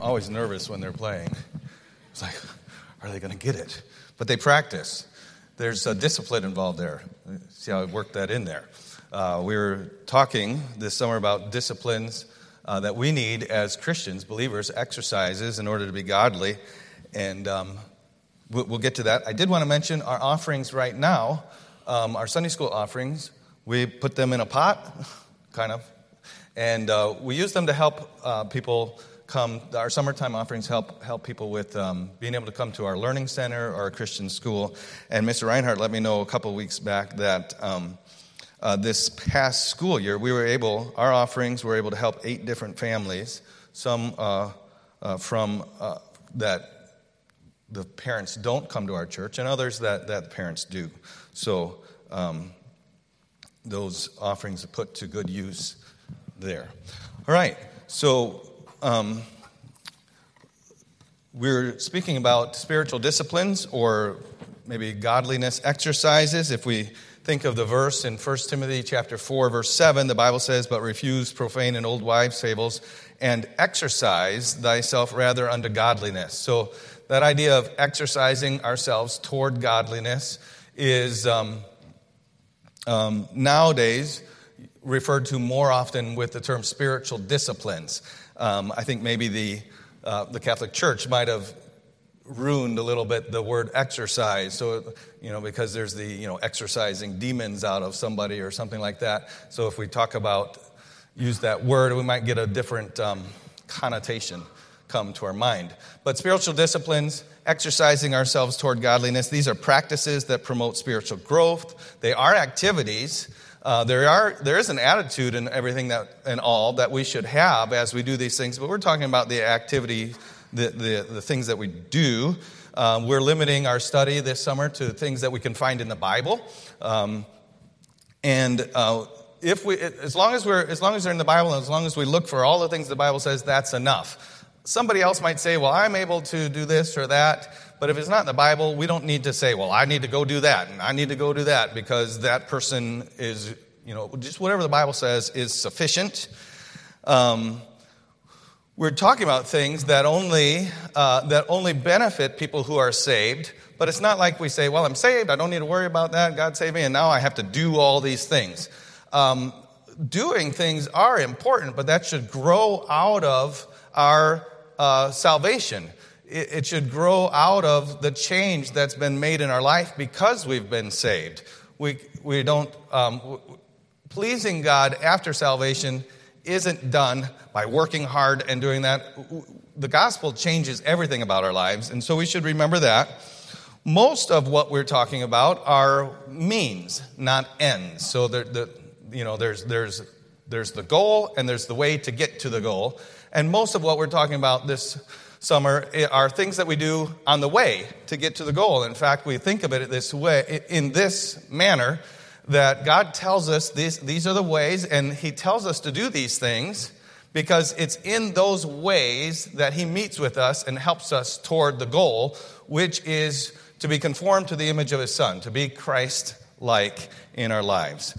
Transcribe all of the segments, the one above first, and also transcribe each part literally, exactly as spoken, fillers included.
always nervous when they're playing. It's like, are they going to get it? But they practice. There's a discipline involved there. See how I worked that in there. Uh, we were talking this summer about disciplines uh, that we need as Christians, believers, exercises in order to be godly. And um, we'll, we'll get to that. I did want to mention our offerings right now, um, our Sunday school offerings. We put them in a pot, kind of, and uh, we use them to help uh, people come. Our summertime offerings help help people with um, being able to come to our learning center or our Christian school. And Mister Reinhardt let me know a couple of weeks back that um, uh, this past school year we were able, our offerings were able to help eight different families. Some uh, uh, from uh, that the parents don't come to our church, and others that that the parents do. So um, those offerings are put to good use there. All right, so. Um, we're speaking about spiritual disciplines or maybe godliness exercises. If we think of the verse in First Timothy chapter four, verse seven, the Bible says, "But refuse profane and old wives' fables, and exercise thyself rather unto godliness." So that idea of exercising ourselves toward godliness is um, um, nowadays referred to more often with the term spiritual disciplines. Um, I think maybe the uh, the Catholic Church might have ruined a little bit the word exercise. So, you know, because there's the, you know, exercising demons out of somebody or something like that. So if we talk about, use that word, we might get a different um, connotation come to our mind. But spiritual disciplines, exercising ourselves toward godliness, these are practices that promote spiritual growth. They are activities. Uh, there are there is an attitude in everything that and all that we should have as we do these things, but we're talking about the activity, the the, the things that we do. Um, we're limiting our study this summer to things that we can find in the Bible, um, and uh, if we as long as we're as long as they're in the Bible and as long as we look for all the things the Bible says, that's enough. Somebody else might say, "Well, I'm able to do this or that." But if it's not in the Bible, we don't need to say, well, I need to go do that, and I need to go do that, because that person is, you know, just whatever the Bible says is sufficient. Um, we're talking about things that only uh, that only benefit people who are saved, but it's not like we say, well, I'm saved, I don't need to worry about that, God saved me, and now I have to do all these things. Um, doing things are important, but that should grow out of our uh, salvation. It should grow out of the change that's been made in our life because we've been saved. We we don't um, pleasing God after salvation isn't done by working hard and doing that. The gospel changes everything about our lives, and so we should remember that. Most of what we're talking about are means, not ends. So there, the you know there's there's there's the goal and there's the way to get to the goal, and most of what we're talking about this summer are things that we do on the way to get to the goal. In fact, we think of it this way, in this manner, that God tells us these, these are the ways, and He tells us to do these things because it's in those ways that He meets with us and helps us toward the goal, which is to be conformed to the image of His Son, to be Christ-like in our lives.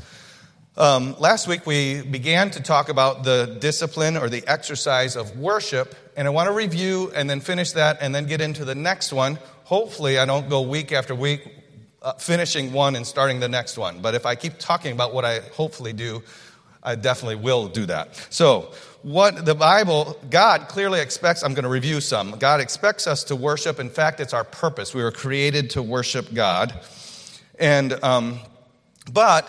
Um, last week we began to talk about the discipline or the exercise of worship, and I want to review and then finish that and then get into the next one. Hopefully I don't go week after week uh, finishing one and starting the next one, but if I keep talking about what I hopefully do, I definitely will do that. So what the Bible, God clearly expects, I'm going to review some. God expects us to worship. In fact, it's our purpose. We were created to worship God. And, um, but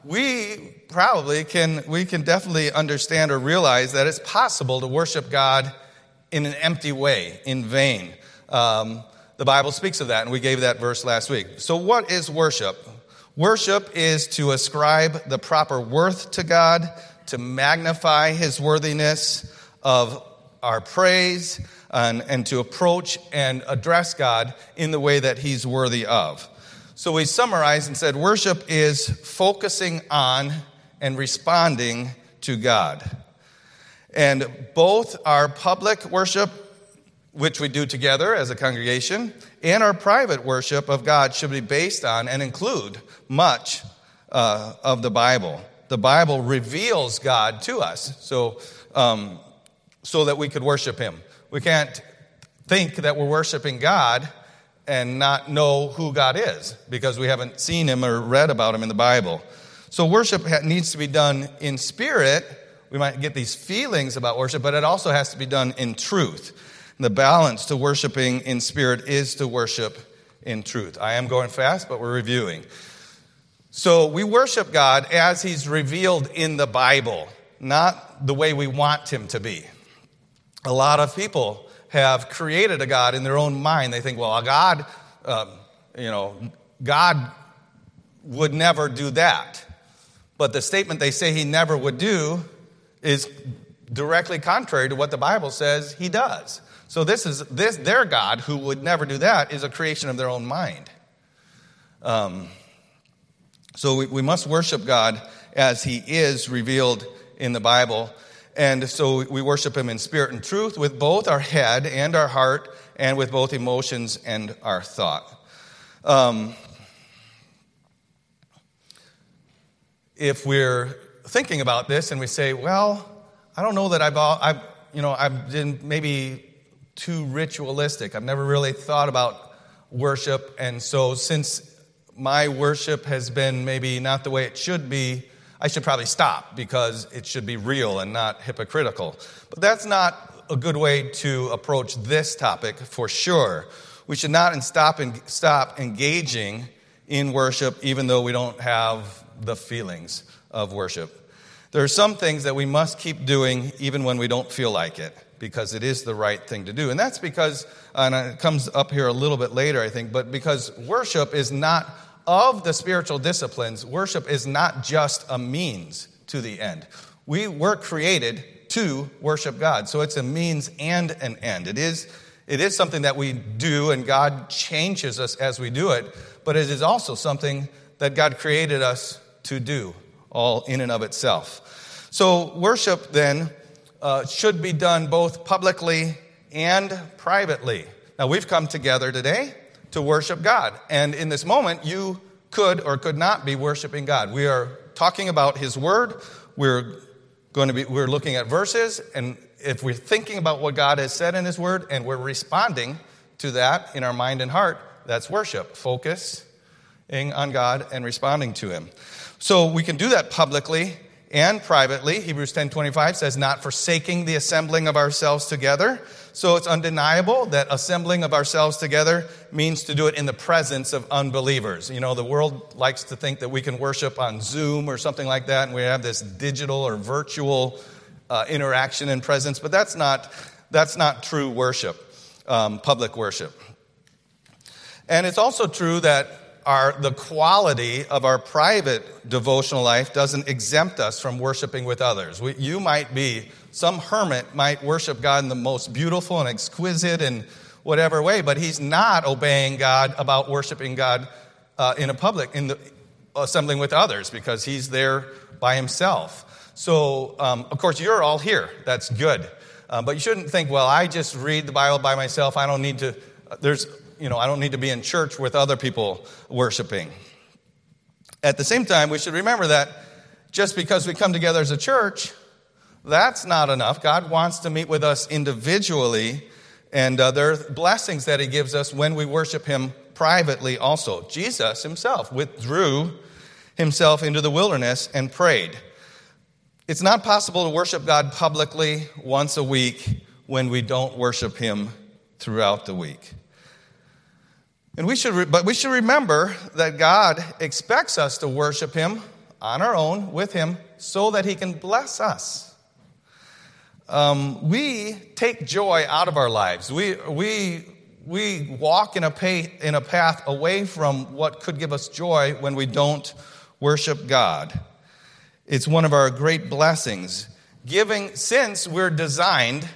we probably can, we can definitely understand or realize that it's possible to worship God in an empty way, in vain. Um, the Bible speaks of that, and we gave that verse last week. So what is worship? Worship is to ascribe the proper worth to God, to magnify His worthiness of our praise, and, and to approach and address God in the way that He's worthy of. So we summarized and said worship is focusing on and responding to God. And both our public worship, which we do together as a congregation, and our private worship of God should be based on and include much uh, of the Bible. The Bible reveals God to us, so um, so that we could worship Him. We can't think that we're worshiping God and not know who God is because we haven't seen him or read about him in the Bible. So worship needs to be done in spirit. We might get these feelings about worship, but it also has to be done in truth. And the balance to worshiping in spirit is to worship in truth. I am going fast, but we're reviewing. So we worship God as he's revealed in the Bible, not the way we want him to be. A lot of people have created a God in their own mind. They think, well, a God, um, you know, God would never do that. But the statement they say he never would do is directly contrary to what the Bible says he does. So this is this their God, who would never do that, is a creation of their own mind. Um, so we, we must worship God as he is revealed in the Bible. And so we worship him in spirit and truth with both our head and our heart and with both emotions and our thought. Um, if we're thinking about this and we say, well, I don't know that I've, I've you know, I've been maybe too ritualistic. I've never really thought about worship. And so since my worship has been maybe not the way it should be, I should probably stop because it should be real and not hypocritical. But that's not a good way to approach this topic for sure. We should not stop and stop engaging in worship even though we don't have the feelings of worship. There are some things that we must keep doing even when we don't feel like it because it is the right thing to do. And that's because, and it comes up here a little bit later, I think, but because worship is not of the spiritual disciplines, worship is not just a means to the end. We were created to worship God. So it's a means and an end. It is, it is something that we do, and God changes us as we do it, but it is also something that God created us to do, all in and of itself. So worship, then, uh, should be done both publicly and privately. Now, we've come together today to worship God. And in this moment, you could or could not be worshiping God. We are talking about his word. We're going to be, we're looking at verses. And if we're thinking about what God has said in his word and we're responding to that in our mind and heart, that's worship. Focusing on God and responding to him. So we can do that publicly and privately. Hebrews ten twenty-five says, not forsaking the assembling of ourselves together. So it's undeniable that assembling of ourselves together means to do it in the presence of unbelievers. You know, the world likes to think that we can worship on Zoom or something like that, and we have this digital or virtual uh, interaction and presence, but that's not that's not true worship, um, public worship. And it's also true that Our, the quality of our private devotional life doesn't exempt us from worshiping with others. We, you might be, some hermit might worship God in the most beautiful and exquisite and whatever way, but he's not obeying God about worshiping God uh, in a public, in the assembling with others, because he's there by himself. So, um, of course, you're all here. That's good. Uh, but you shouldn't think, well, I just read the Bible by myself. I don't need to, there's... You know, I don't need to be in church with other people worshiping. At the same time, we should remember that just because we come together as a church, that's not enough. God wants to meet with us individually, and uh, there are blessings that he gives us when we worship him privately also. Jesus himself withdrew himself into the wilderness and prayed. It's not possible to worship God publicly once a week when we don't worship him throughout the week. And we should, re- but we should remember that God expects us to worship him on our own with him so that he can bless us. Um, we take joy out of our lives. We we we walk in a pay, in a path away from what could give us joy when we don't worship God. It's one of our great blessings. Giving, since we're designed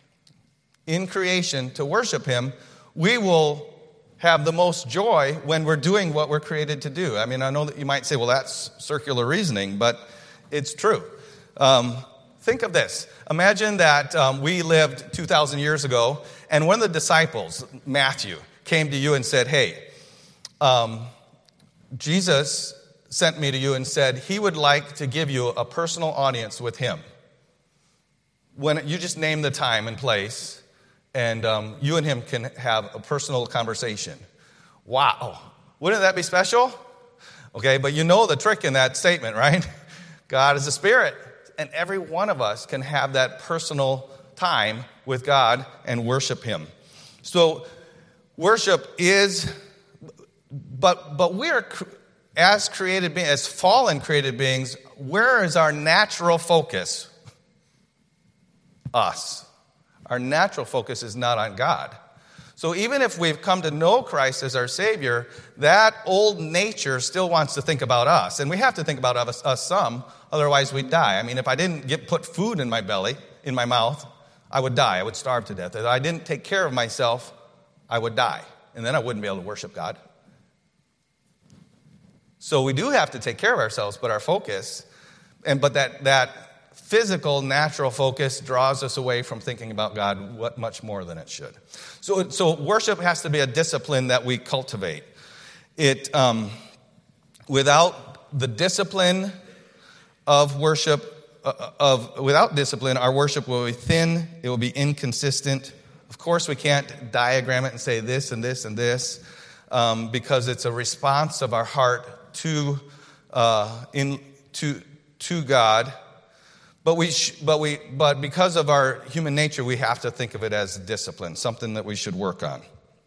in creation to worship him, we will have the most joy when we're doing what we're created to do. I mean, I know that you might say, well, that's circular reasoning, but it's true. Um, think of this. Imagine that um, we lived two thousand years ago, and one of the disciples, Matthew, came to you and said, hey, um, Jesus sent me to you and said he would like to give you a personal audience with him. When you just name the time and place, and um, you and him can have a personal conversation. Wow. Wouldn't that be special? Okay, but you know the trick in that statement, right? God is a spirit, and every one of us can have that personal time with God and worship him. So worship is, but but we're, as created beings, as fallen created beings, where is our natural focus? Us. Our natural focus is not on God. So even if we've come to know Christ as our Savior, that old nature still wants to think about us. And we have to think about us, us some, otherwise we'd die. I mean, if I didn't get put food in my belly, in my mouth, I would die. I would starve to death. If I didn't take care of myself, I would die. And then I wouldn't be able to worship God. So we do have to take care of ourselves, but our focus, and but that that physical, natural focus draws us away from thinking about God what, much more than it should. So, so worship has to be a discipline that we cultivate. It um, without the discipline of worship. Of without discipline, our worship will be thin, it will be inconsistent. Of course, we can't diagram it and say this and this and this, um, because it's a response of our heart to uh, in to to God. But we sh- but we but because of our human nature, we have to think of it as discipline, something that we should work on.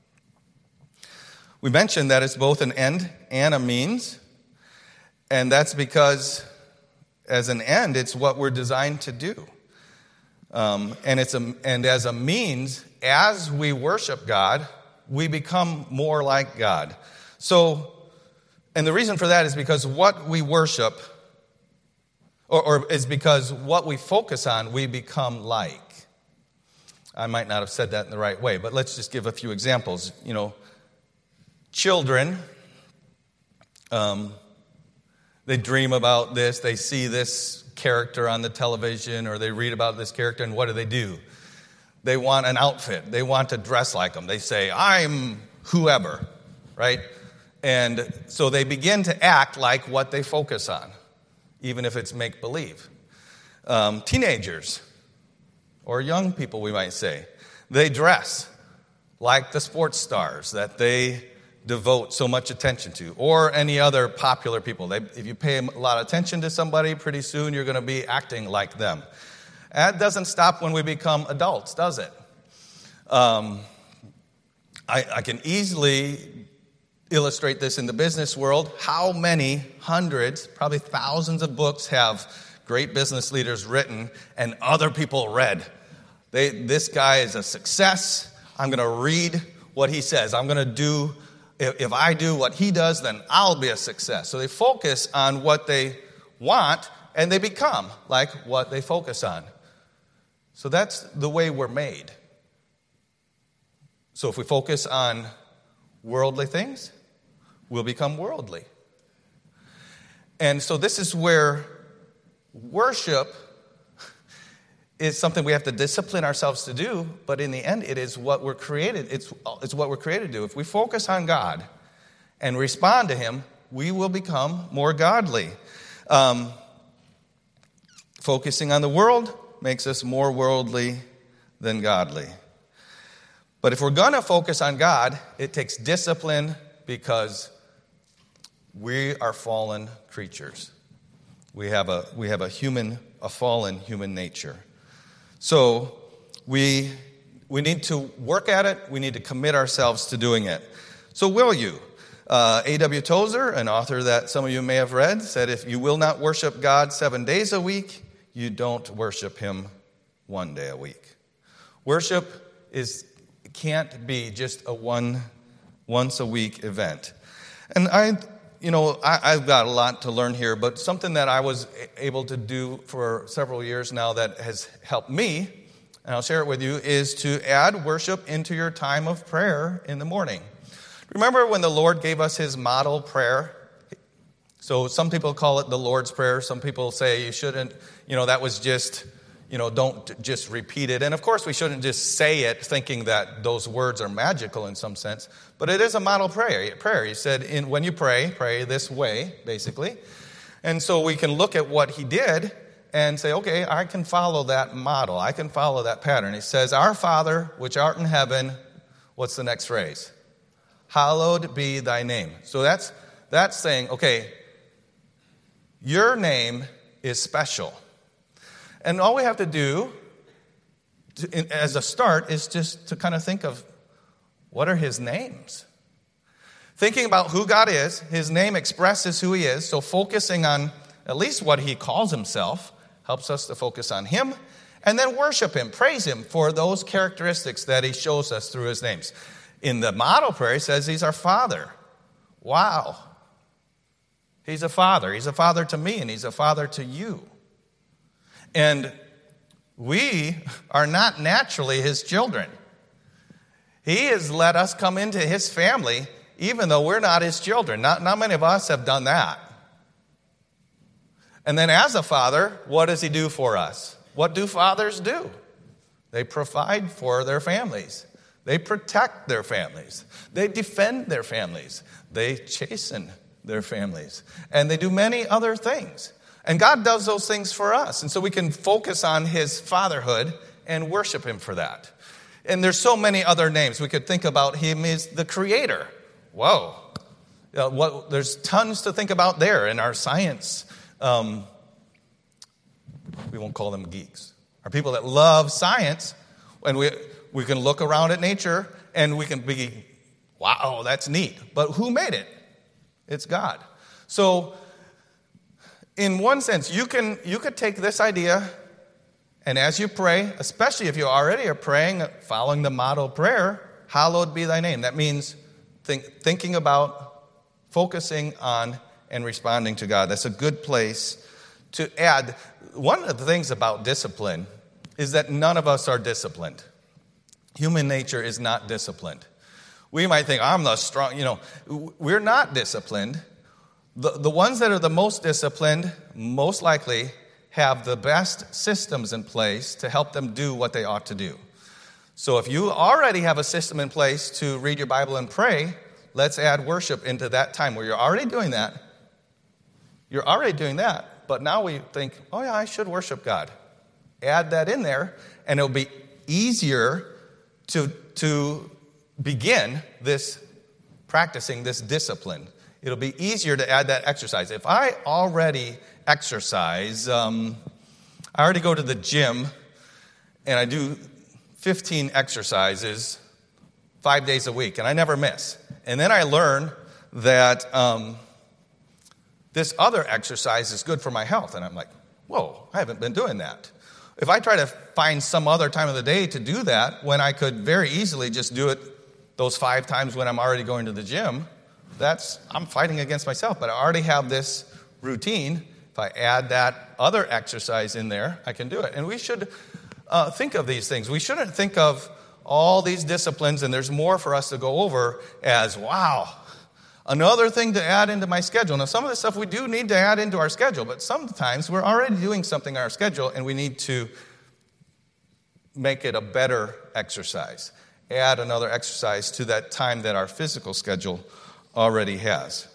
We mentioned that it's both an end and a means, and that's because, as an end, it's what we're designed to do. Um, and it's a, and as a means, as we worship God, we become more like God. So, and the reason for that is because what we worship, or, or is because what we focus on, we become like. I might not have said that in the right way, but let's just give a few examples. You know, children, um, they dream about this, they see this character on the television, or they read about this character, and what do they do? They want an outfit. They want to dress like them. They say, I'm whoever, right? And so they begin to act like what they focus on, even if it's make-believe. Um, teenagers, or young people, we might say, they dress like the sports stars that they devote so much attention to, or any other popular people. They, if you pay a lot of attention to somebody, pretty soon you're going to be acting like them. That doesn't stop when we become adults, does it? Um, I, I can easily illustrate this in the business world. How many hundreds, probably thousands of books have great business leaders written and other people read? They, this guy is a success. I'm going to read what he says. I'm going to do If I do what he does, then I'll be a success. So they focus on what they want, and they become like what they focus on. So that's the way we're made. So if we focus on worldly things, we'll become worldly. And so this is where worship is something we have to discipline ourselves to do, but in the end, it is what we're created. It's, it's what we're created to do. If we focus on God and respond to him, we will become more godly. Um, focusing on the world makes us more worldly than godly. But if we're going to focus on God, it takes discipline, because we are fallen creatures. We have a we have a human, a fallen human nature. So we we need to work at it. We need to commit ourselves to doing it. So will you? Uh, A W Tozer, an author that some of you may have read, said, if you will not worship God seven days a week, you don't worship him one day a week. Worship is can't be just a one once a week event. And I, you know, I, I've got a lot to learn here, but something that I was able to do for several years now that has helped me, and I'll share it with you, is to add worship into your time of prayer in the morning. Remember when the Lord gave us his model prayer? So some people call it the Lord's Prayer. Some people say you shouldn't, you know, that was just, you know, don't just repeat it. And of course we shouldn't just say it thinking that those words are magical in some sense. But it is a model prayer. Prayer. He said, in, when you pray, pray this way, basically. And so we can look at what he did and say, okay, I can follow that model. I can follow that pattern. He says, our Father, which art in heaven, what's the next phrase? Hallowed be thy name. So that's that's saying, okay, your name is special. And all we have to do to, as a start is just to kind of think of what are his names. Thinking about who God is, his name expresses who he is, so focusing on at least what he calls himself helps us to focus on him, and then worship him, praise him for those characteristics that he shows us through his names. In the model prayer, he says he's our Father. Wow. He's a father. He's a father to me, and he's a father to you. And we are not naturally his children. He has let us come into his family, even though we're not his children. Not, not many of us have done that. And then as a father, what does he do for us? What do fathers do? They provide for their families. They protect their families. They defend their families. They chasten their families. And they do many other things. And God does those things for us. And so we can focus on his fatherhood and worship him for that. And there's so many other names. We could think about him as the creator. Whoa. Uh, what, there's tons to think about there in our science. Um, we won't call them geeks. Our people that love science, and we... We can look around at nature and we can be, wow, that's neat. But who made it? It's God. So in one sense, you can you could take this idea, and as you pray, especially if you already are praying, following the model prayer, hallowed be thy name. That means think, thinking about, focusing on, and responding to God. That's a good place to add. One of the things about discipline is that none of us are disciplined. Human nature is not disciplined. We might think, I'm the strong, you know, we're not disciplined. The, the ones that are the most disciplined, most likely, have the best systems in place to help them do what they ought to do. So if you already have a system in place to read your Bible and pray, let's add worship into that time where you're already doing that. You're already doing that, but now we think, oh yeah, I should worship God. Add that in there, and it'll be easier to, to begin this practicing this discipline. It'll be easier to add that exercise. If I already exercise, um, I already go to the gym, and I do fifteen exercises five days a week, and I never miss. And then I learn that um, this other exercise is good for my health, and I'm like, whoa, I haven't been doing that. If I try to find some other time of the day to do that, when I could very easily just do it those five times when I'm already going to the gym, that's I'm fighting against myself. But I already have this routine. If I add that other exercise in there, I can do it. And we should uh, think of these things. We shouldn't think of all these disciplines, and there's more for us to go over, as, wow, another thing to add into my schedule. Now, some of the stuff we do need to add into our schedule, but sometimes we're already doing something in our schedule, and we need to make it a better exercise. Add another exercise to that time that our physical schedule already has.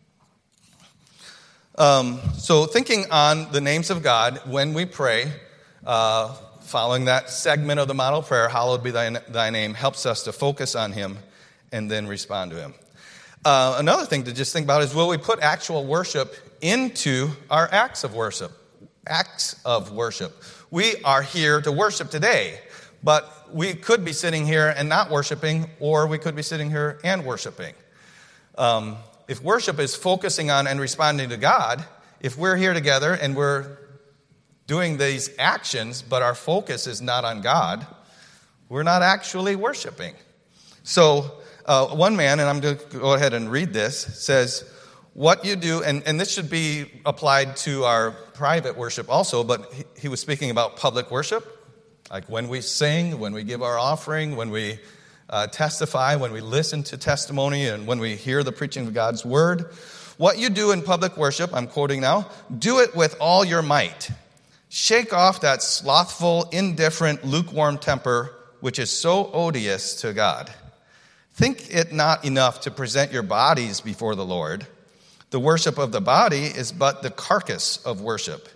Um, so thinking on the names of God when we pray, uh, following that segment of the model prayer, hallowed be thy, thy name, helps us to focus on him and then respond to him. Uh, another thing to just think about is, will we put actual worship into our acts of worship? Acts of worship. We are here to worship today, but we could be sitting here and not worshiping, or we could be sitting here and worshiping. Um, if worship is focusing on and responding to God, if we're here together and we're doing these actions, but our focus is not on God, we're not actually worshiping. So, Uh, one man, and I'm going to go ahead and read this, says, what you do, and, and this should be applied to our private worship also, but he, he was speaking about public worship, like when we sing, when we give our offering, when we uh, testify, when we listen to testimony, and when we hear the preaching of God's word. What you do in public worship, I'm quoting now, do it with all your might. Shake off that slothful, indifferent, lukewarm temper, which is so odious to God. Think it not enough to present your bodies before the Lord. The worship of the body is but the carcass of worship.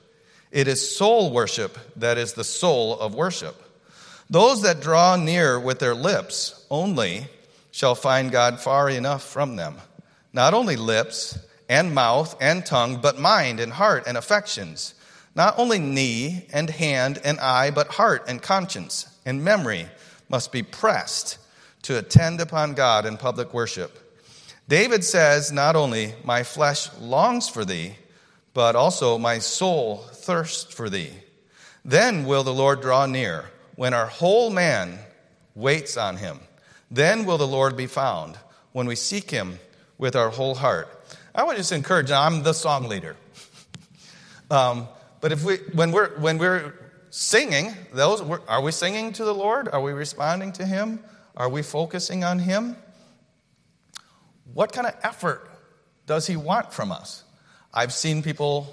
It is soul worship that is the soul of worship. Those that draw near with their lips only shall find God far enough from them. Not only lips and mouth and tongue, but mind and heart and affections. Not only knee and hand and eye, but heart and conscience and memory must be pressed to attend upon God in public worship. David says, not only my flesh longs for thee, but also my soul thirsts for thee. Then will the Lord draw near, when our whole man waits on him. Then will the Lord be found, when we seek him with our whole heart. I would just encourage, I'm the song leader. um, but if we, when we're when we're singing, those are we singing to the Lord? Are we responding to him? Are we focusing on him? What kind of effort does he want from us? I've seen people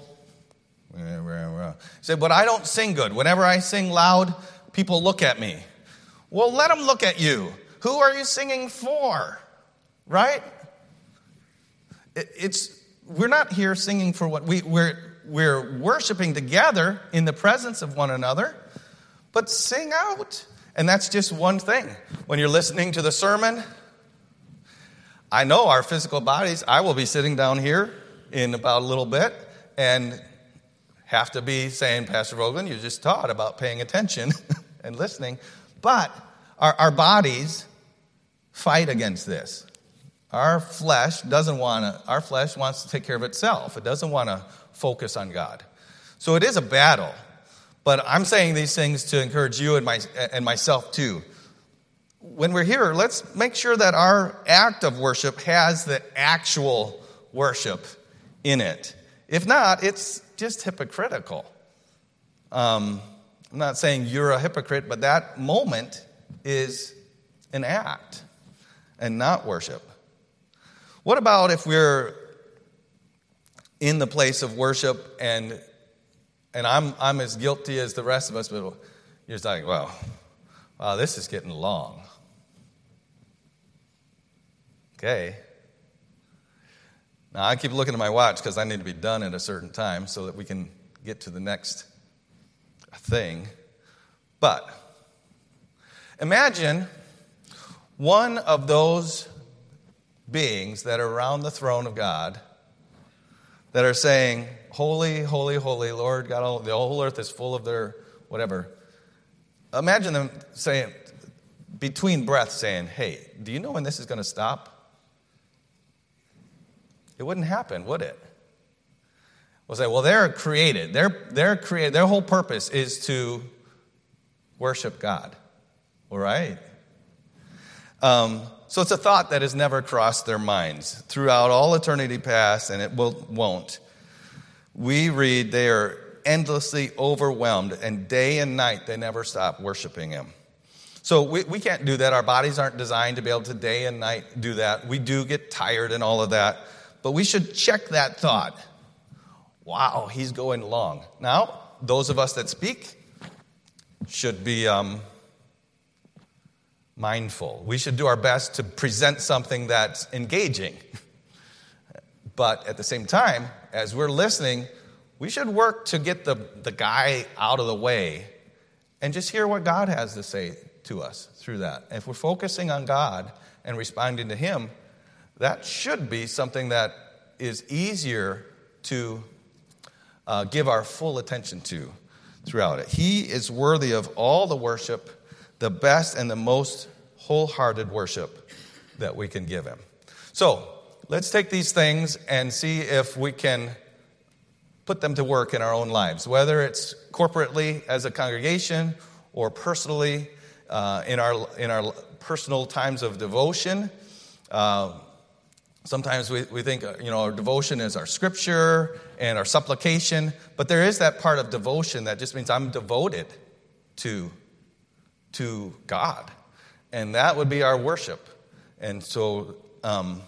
say, but I don't sing good. Whenever I sing loud, people look at me. Well, let them look at you. Who are you singing for? Right? It's we're not here singing for what we we're we're worshiping together in the presence of one another, but sing out. And that's just one thing. When you're listening to the sermon, I know our physical bodies, I will be sitting down here in about a little bit and have to be saying, Pastor Vogelin, you just taught about paying attention and listening. But our, our bodies fight against this. Our flesh doesn't want to, our flesh wants to take care of itself. It doesn't want to focus on God. So it is a battle. But I'm saying these things to encourage you and my and myself too. When we're here, let's make sure that our act of worship has the actual worship in it. If not, it's just hypocritical. Um, I'm not saying you're a hypocrite, but that moment is an act and not worship. What about if we're in the place of worship and and I'm I'm as guilty as the rest of us, but you're just like, well, wow, this is getting long. Okay. Now, I keep looking at my watch because I need to be done at a certain time so that we can get to the next thing. But imagine one of those beings that are around the throne of God that are saying, holy, holy, holy, Lord God, the whole earth is full of their whatever. Imagine them saying, between breaths saying, hey, do you know when this is going to stop? It wouldn't happen, would it? We'll say, well, they're created. They're, they're created. Their whole purpose is to worship God. All right? Um, so it's a thought that has never crossed their minds throughout all eternity past, and it will, won't. We read they are endlessly overwhelmed, and day and night they never stop worshiping him. So we, we can't do that. Our bodies aren't designed to be able to day and night do that. We do get tired and all of that. But we should check that thought. Wow, he's going long. Now, those of us that speak should be um, mindful. We should do our best to present something that's engaging. But at the same time, as we're listening, we should work to get the, the guy out of the way and just hear what God has to say to us through that. And if we're focusing on God and responding to him, that should be something that is easier to uh, give our full attention to throughout it. He is worthy of all the worship, the best and the most wholehearted worship that we can give him. So let's take these things and see if we can put them to work in our own lives, whether it's corporately as a congregation or personally uh, in our in our personal times of devotion. Uh, sometimes we, we think, you know, our devotion is our scripture and our supplication, but there is that part of devotion that just means I'm devoted to, to God, and that would be our worship. And so um,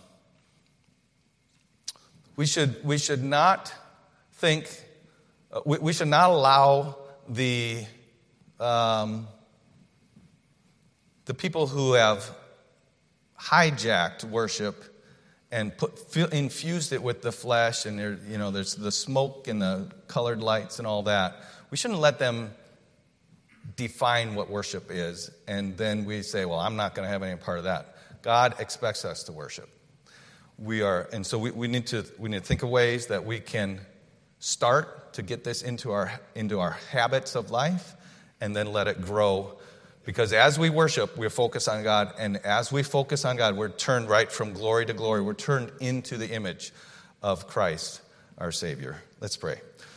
we should we should not think, uh, we, we should not allow the um, the people who have hijacked worship and put fill, infused it with the flesh, and there, you know, there's the smoke and the colored lights and all that. We shouldn't let them define what worship is, and then we say, well, I'm not going to have any part of that. God expects us to worship. We are, and so we, we need to we need to think of ways that we can start to get this into our into our habits of life, and then let it grow. Because as we worship, we're focused on God, and as we focus on God, we're turned right from glory to glory. We're turned into the image of Christ, our Savior. Let's pray.